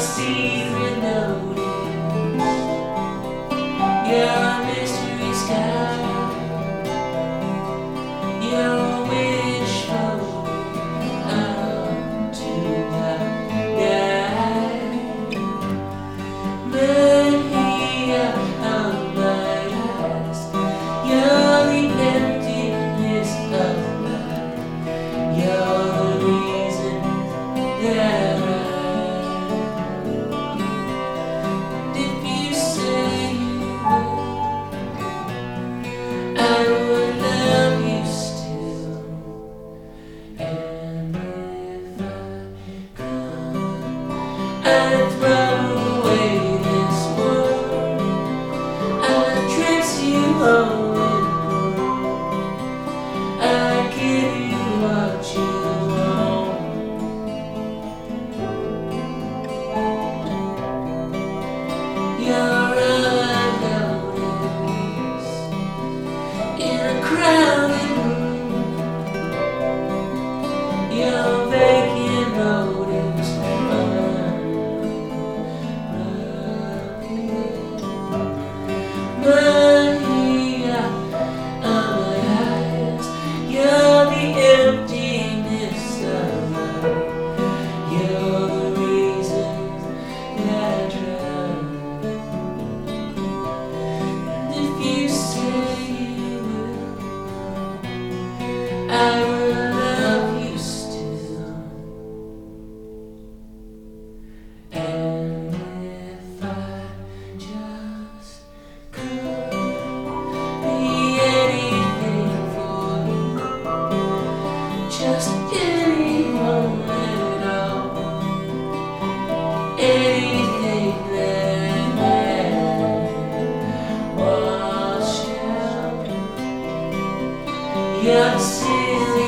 secret notice, your mystery sky, your wish floating out to the night. But here on my eyes, you're the emptiness of life. You're the reason that I would love you still, and if I could, I'd throw away this world. I'd dress you home and I'd give you what you want. You're in a crowded room, your vacant motives Maria, on my eyes, you're the emptiness of life. You're the reason that I drown. And if you say I will love you still, and if I just could be anything for you, just anyone at all, anything that I washed out. You're still